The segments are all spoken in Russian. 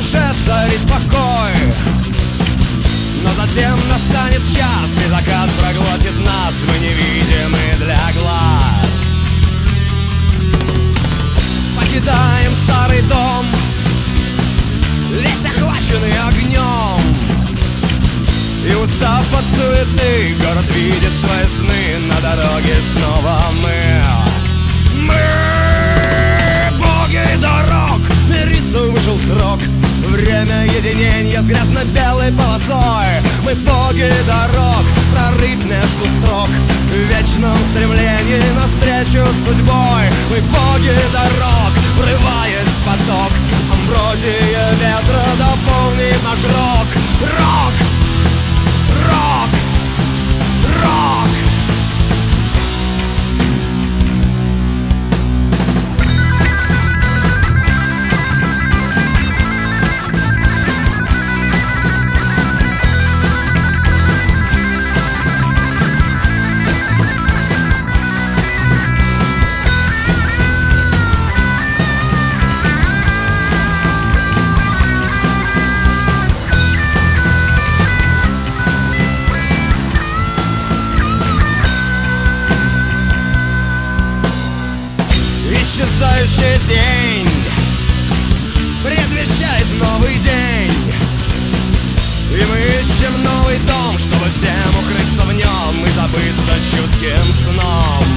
душе царит покой. Но затем настанет час, и закат проглотит нас, мы невидимы для глаз. Покидаем старый дом, весь охваченный огнем, и устав от суеты, город видит свои сны. На дороге снова мы боги дорог. Мириться вышел срок, время единения с грязно-белой полосой. Мы боги дорог, прорыв между строк, в вечном стремлении навстречу с судьбой. Мы боги дорог, врываясь в поток, амброзия ветра дополнит наш рок. Рок! Рок! Рок! Исчезающий день предвещает новый день, и мы ищем новый дом, чтобы всем укрыться в нем и забыться чутким сном.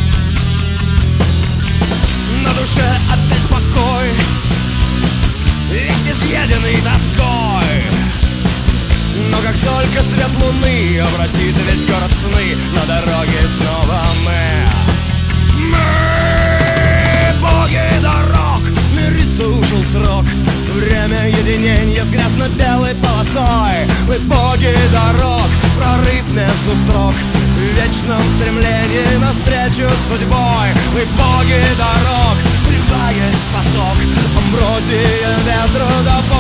На душе опять покой, весь изъеденный тоской. Но как только свет луны обратит весь город в сны, на дороге снова боги дорог. Мириться ушел срок, время единения с грязно-белой полосой. Мы боги дорог, прорыв между строк, в вечном стремлении навстречу с судьбой. Мы боги дорог, врываясь в поток, амброзия ветра до